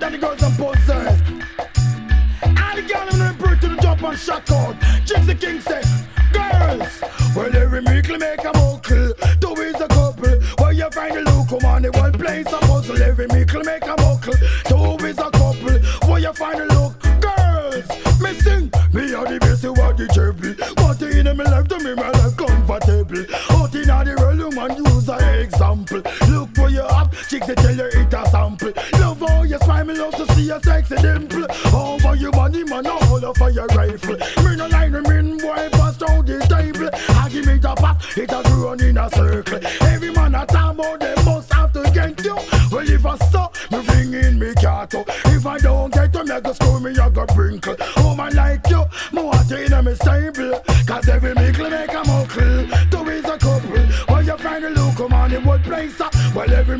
than the girls and possessed. All the girls in the break to the jump and shock out. Gypsy King say, girls, well every meekly make a muckle. Two is a couple, where you find the look, come on, the one place a puzzle. Every meekly make a muckle. Two is a couple, where you find the look. Girls, me sing, me are the best, you are the cherry. What in my life to me, my life comfortable. Out in the world, man, use an example. Look where you have, chicks they tell you it a sample. Love how you smile, me love to see your sexy dimple. Over your body, man, all over your rifle. Me no line, me boy, pass round the table. I give me the pass, it a run in a circle. Every man a talk about them must have to get you. Well, if I saw, me bring in me cat. If I don't get to me, I go school me, I go brinkle. Oh man like you, me want you in me stable. Cause every mickle make a muckle. Two is a couple, where you find the look, come on, in what place? Well, every